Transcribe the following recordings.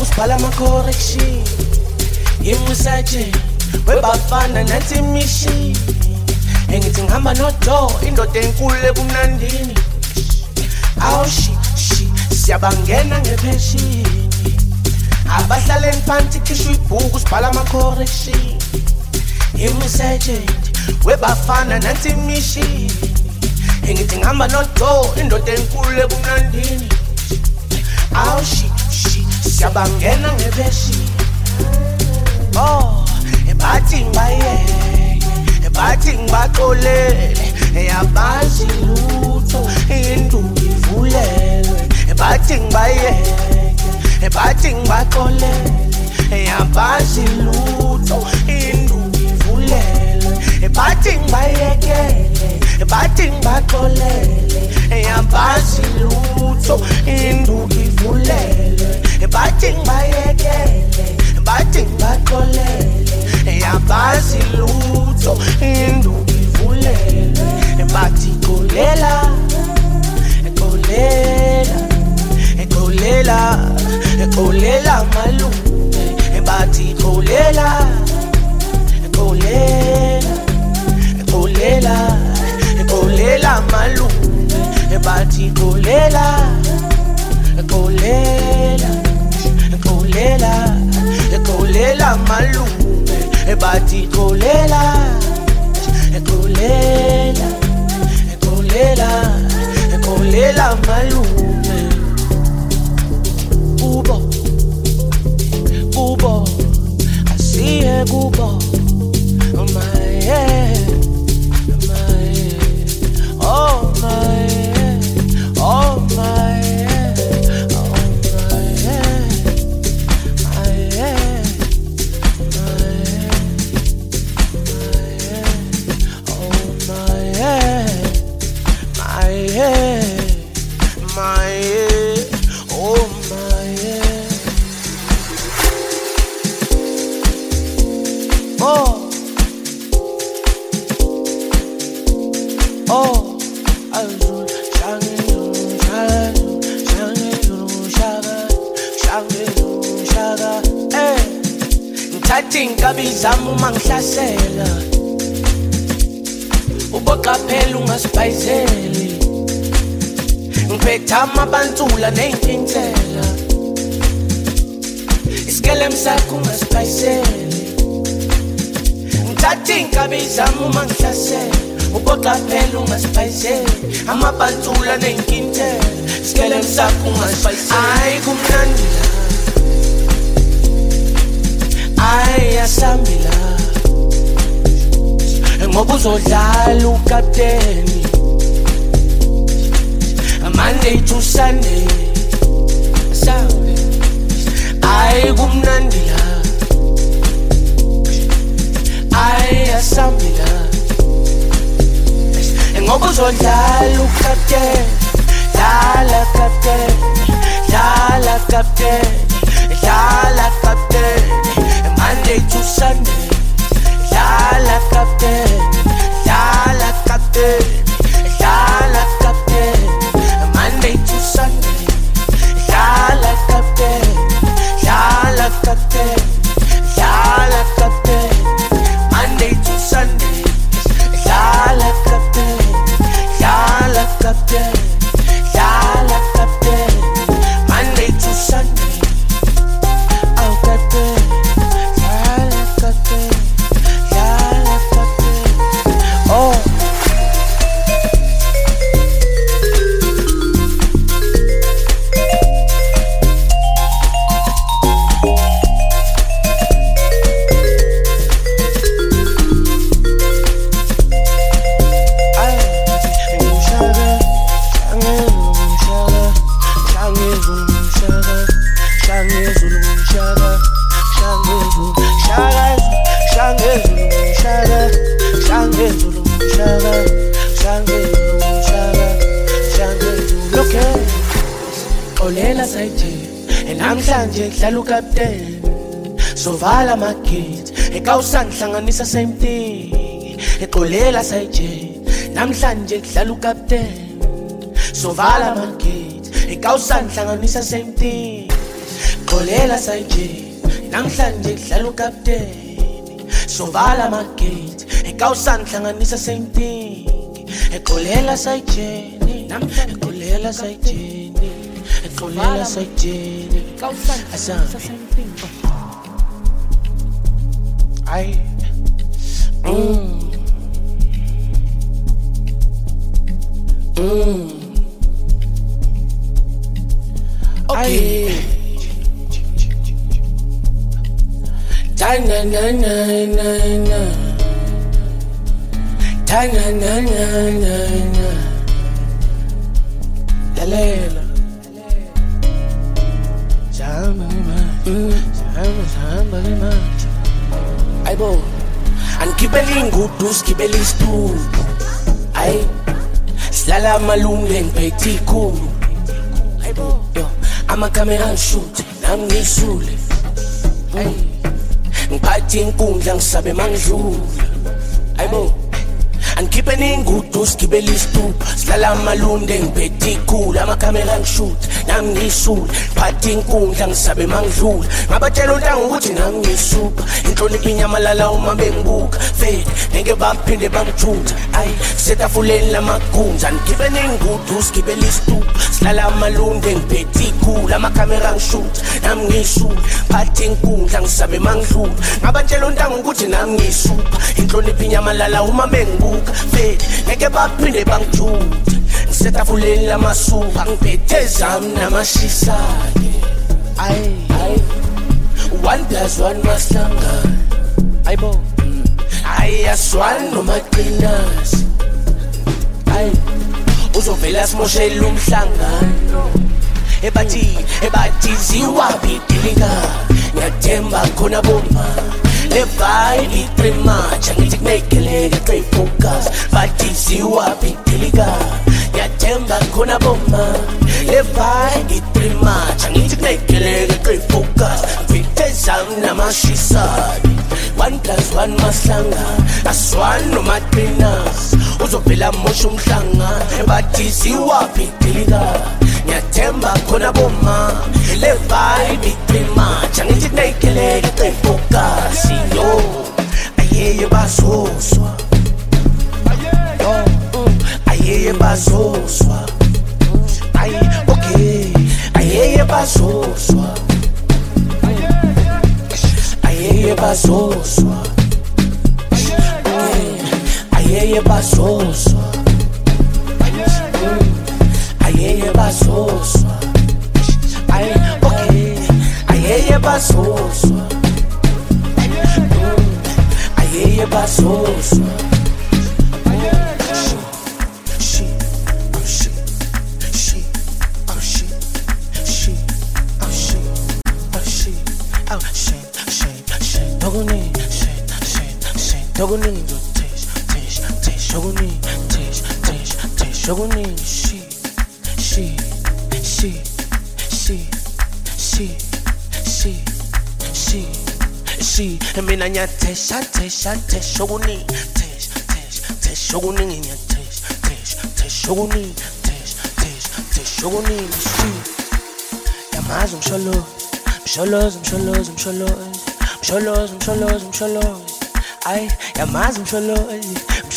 usibhala ama-correction imwisaje webafana nathi imishini engithi ngihamba nodo indoda enkulu ebumnandini awushi siyabangena ngepheshini abahlaleni phansi khishwa ibhuku sibhala ama-correction imwisajet webafana nathi imishini engithi ngihamba nodo indoda enkulu ebumnandini awushi siyabangena ngepheshini bathi ngibayeke bathi ngibaxolele yabazi lutho induku ivulelwe bathi ngibayeke bathi ngibaxolele yabazi lutho induku ivulelwe bathi ngibayekele bathi ngibaxolele yabazi lutho induku ivulelwe bathi ngibayekele bathi ngibaxolele yabazi lutho induku ivulelwe bathi xolela malume bathi xolela malume bathi xolela malume bathi xolela malume kubo asiye kubo my head oh my head oh my head oh my head my head my head oh my head my head my head oh my head ngithathe inkabi zami uma ngihlasela uboqaphela ungasibhayizeli ngiphethe amabantula ney'nkinsela isikelem sakho ungasibhayizeli ngithathe inkabi zami uma ngihlasela uboqaphela ungasibhayizeli amabantula ney'nkinsela isikelem sakho ungasibhayizeli ayi kumnandi la ayasambila ngoba uzodlala ukapteni Monday to Sunday ayi kumnandi la ayasambila ngoba uzodlala ukapteni dlala kapteni Monday to Sunday dlala kapteni Monday to Sunday dlala kapteni Monday to Sunday dlala kapteni Monday to Sunday oh kapteni oh xolela sayithi namhlanje dlala ukapteni sovala amakids ekawusangihlanganisa same thing xolela sayithi namhlanje dlala ukapteni sovala amakids ekawusangihlanganisa same thing ekholela sayijeni namhlanje kudlala ukapteni sovala amagate ekawusani hlanganisa same thing ekholela sayijeni ekholela sayijeni ekholela sayijeni ekawusani hlanganisa same thing ay okay na na na na na na na na na lalela samba manje ayibo angigibela ingudu sigibela isitulo ayi silala amalunge ngiphethe ikhulu ayibo amakamera ngishoot nami ngisule ayi ngiphathe inkundla ngisabe mangidlula ayibo angikhiphe ningudu sigibela isitulo silala amalunde ngiphethe ikhulu amakamera ngishoot nami ngisule ngiphathe inkundla ngisabe mangidlula ngabatshela untanga ukuthi nami ngisuka inhlonipho inyamalala uma bengibuka fede ngeke baphinde bangithutha ayi setafuleni lamagunza angikhiphe ningudu sigibela isitulo silala amalunde ngiphethe ikhulu amakamera ngishoot nami ngisule ngiphathe inkundla ngisabe mangidlula ngabatshela untanga ukuthi nami ngisuka inhlonipho inyamalala uma bengibuka fede ngeke baphinde bangithutha ngisetafuleni lamasuka ngiphethe zami namashisa-ke ayi 1+1 mahlangana ayibo ayi aswani nomaqinasi ayi uzovela simoshela umhlangano ebathi ziwaphi idilika ngiyathemba khona bomma levibe iprimacha ngithi kunegeleke stay focus bathi ziwaphi idilika ngiyathemba khona bomma levibe iprimacha ngithi kunegeleke stay focus ngiphethe zami namashisa-ke 1+1 mahlanga aswani nomaqinasi uzovela mosha umhlangano bathi ziwaphi idilika ngiyathemba khona bomma le vibe iprimacha ngithi kunegeleke stay focus yo ayeye bazoswa ayeye bazoswa ay okay ayeye bazoswa ayeye bazoswa ayeye bazoswa ayeye bazoswa ay okay ayeye bazoswa ayeye bazoswa mina nyatesha shoguni shoguni nyatesha shoguni shoguni yamazi msholozi ay yamazi msholozi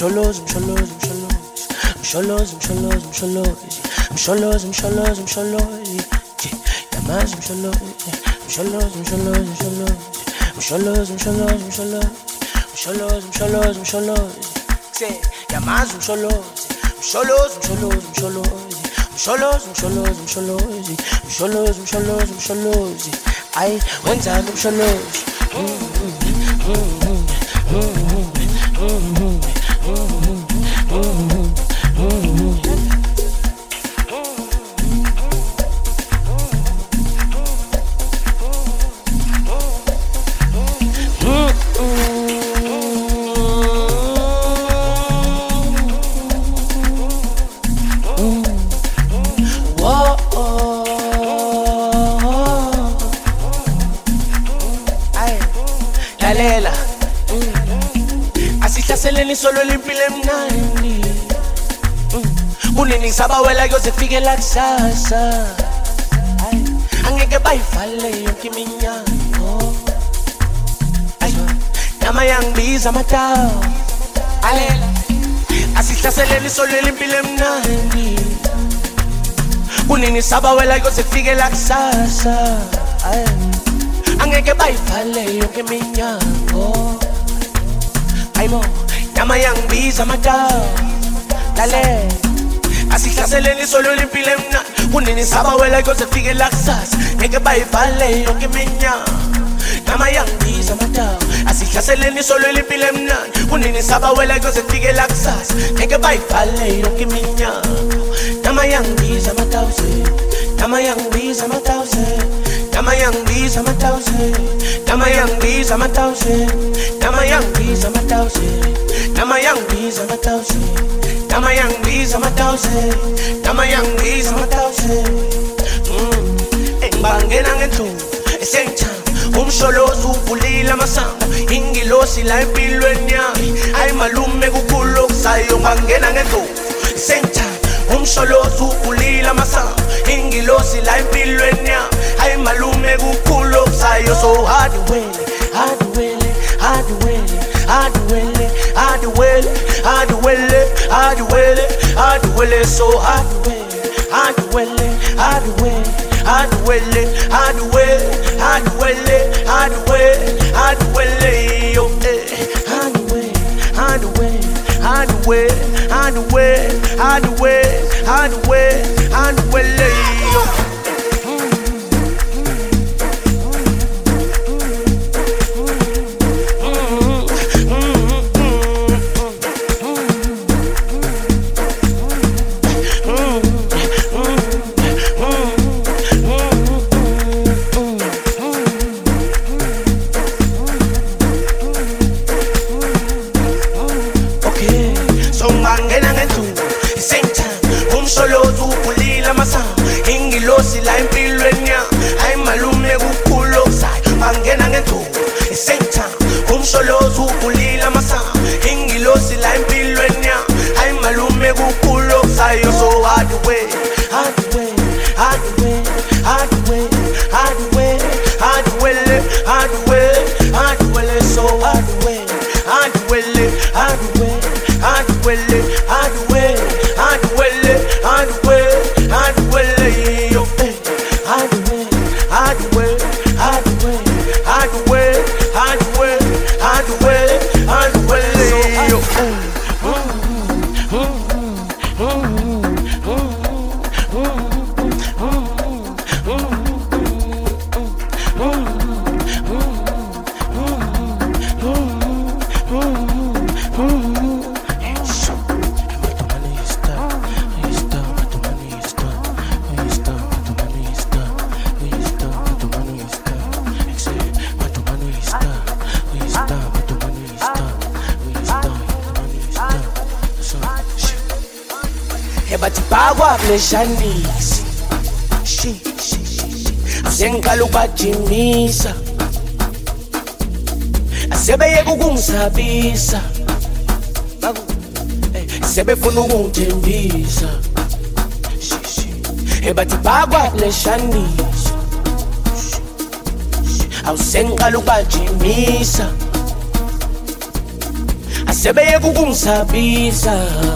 yamazi msholozi ay wenzani msholozi Asihlaseleni solo limpile mnandi kunini sabawela yoze fike la kusasa angeke angeke bayivale yonke iminyango. Nama yangibiza amatawu alela asihlaseleni solwela impilo emnandi. Kunini sabawela yose kufike la kusasa. Angeke bayivale yonke iminyango. Ayimo nama yangibiza amatawu lalela asihlaseleni solwela impilo emnandi. Kunini sabawela yose kufike la kusasa. Angeke bayivale yonke iminyango. Nama yangibiza amatawu asihlaseleni solwela impilo emnandi. Kunini sabawela yose kufike la kusasa. Angeke bayivale yonke iminyango. Nama yangibiza amatawu, nama yangibiza amatawu, nama yangibiza amatawu, nama yangibiza amatawu, nama yangibiza amatawu, nama yangibiza amatawu, nama yangibiza amatawu, nama yangibiza amatawu. Engibangena ngenhlungu esengithanda umsholozi uvulile amasango. Ingilosi la empilweni yami ayi malume kukhulu okusayo. Ngibangena ngenhlungu esengithanda umsholozi uvulile amasango. Ingilosi la empilweni yami ayi malume kukhulu okusayo. So hard wele, hard wele, hard wele, hard wele, hard wele, hard wele, hard wele, hard wele. So hard wele, hard wele, hard wele, hard wele, hard wele, hard wele, hard wele, hard wele. Yo, hard wele, hard wele, hard wele, hard wele, hard wele, hard wele, hard wele. Yo. Ingilosi la empilweni yami ayi malume kukhulu okusayo. Bangena ngenhlungu esengithanda umsholozi uvulile amasango. Ingilosi la empilweni yami ayi malume kukhulu okusayo. So hard way, hard way, hard way, hard way, hard way, hard way, hard way, hard way. So hard way, hard way, hard way, hard way, hard way, hard way, hard way, hard way. Yo, hard way, hard way, hard way, hard way, hard way, hard way, hard way. Yo, batibagwa bleshanisi asengikala ukubajimisa. Asebeyeka ukungisabisa, sebefuna ukungithembisa. Batibagwa bleshanisi asengikala ukubajimisa. Asebeyeka ukungisabisa,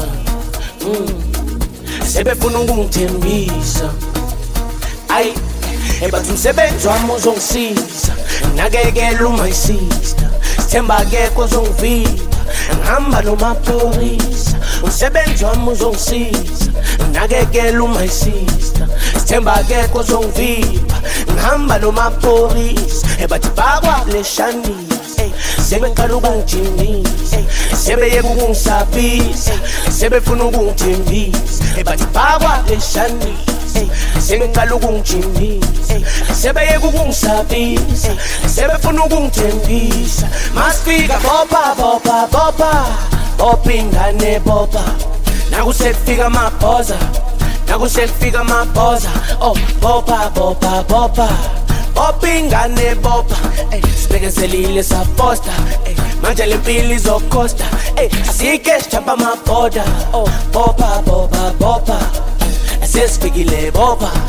sebefuna ukungithembisa. Ayi bathi umsebenzi wami uzongisiza. Nakekela my sister, sithemba akekho ozongivimba. Ngihamba nomaphorisa. Umsebenzi wami uzongisiza. Nakekela my sister, sithemba akekho ozongivimba. Ngihamba nomaphorisa. Bathi bakwa bleshanisi sebekhala ukungijimisa. Sebeyeka ukungisabisa, sebefuna ukungithembisa. Bathi bakwa bleshanisi sebekhala ukungijimisa. Sebeyeka ukungisabisa, sebefuna ukungithembisa. Masifika bopa bopa bopa bopa ingane bopa. Nakusekufika amabhoza, nakusekufika amabhoza. Oh bopa bopa bopa bopa ingane bopa. Sibekezelile safosta, manje lempilo izokhosta. Asike sijampa amabhoda. Oh bopa bopa bopa sesifikile bopa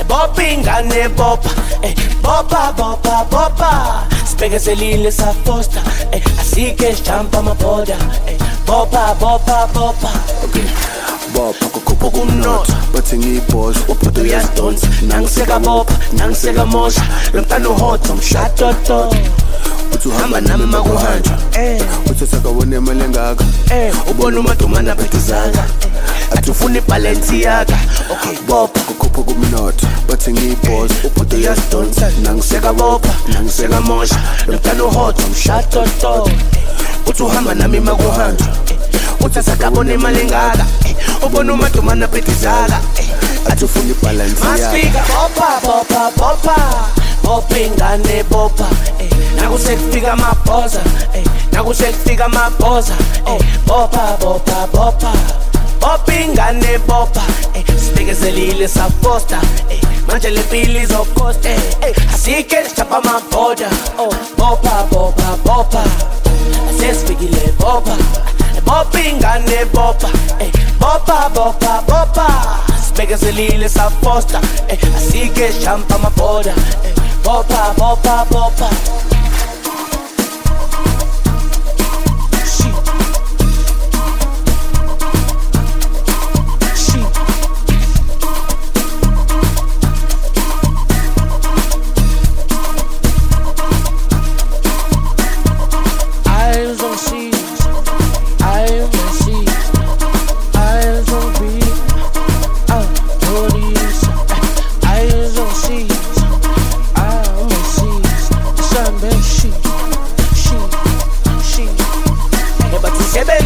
bopha ingane bopha, bopha bopha bopha. Sibekezelile safosta, asike sijampa amaboda, bopha bopha bopha. Okay. Bopha kukhupha kumnotho bathi ngiyibhoza ubhuti uyazidonsa nangiseka bopha nangiseka mosha lo mntana uhotha mshatoto uthi uhamba nami makuhanjwa uthi sakawone imali engaka ubona umadumana phethuzaka athi ufuna ibalance yaka. Okay, bopha kukhupha kumnotho bathi ngiyibhoza ubhuti uyazidonsa nangiseka bopha nangiseka mosha lo mntana uhotha mshatoto uthi uhamba nami makuhanjwa uthi sakawone imali engaka ubona umadumana phethuzaka athi ufuna ibalance yaka. Masifika bopha bopha bopha bopha ingane bopha nakusekufika amabhoza nakusekufika amabhoza bopha bopha bopha bopha ingane bopha sibekezelile safosta manje le mpilo izokosta asike sijampa amaboda bopha bopha bopha asesifikile bopha bopha ingane bopha bopha bopha bopha sibekezelile safosta asike sijampa amaboda bopha bopha bopha.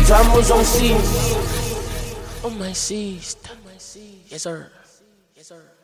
On my sister. Yes, sir. Yes, sir.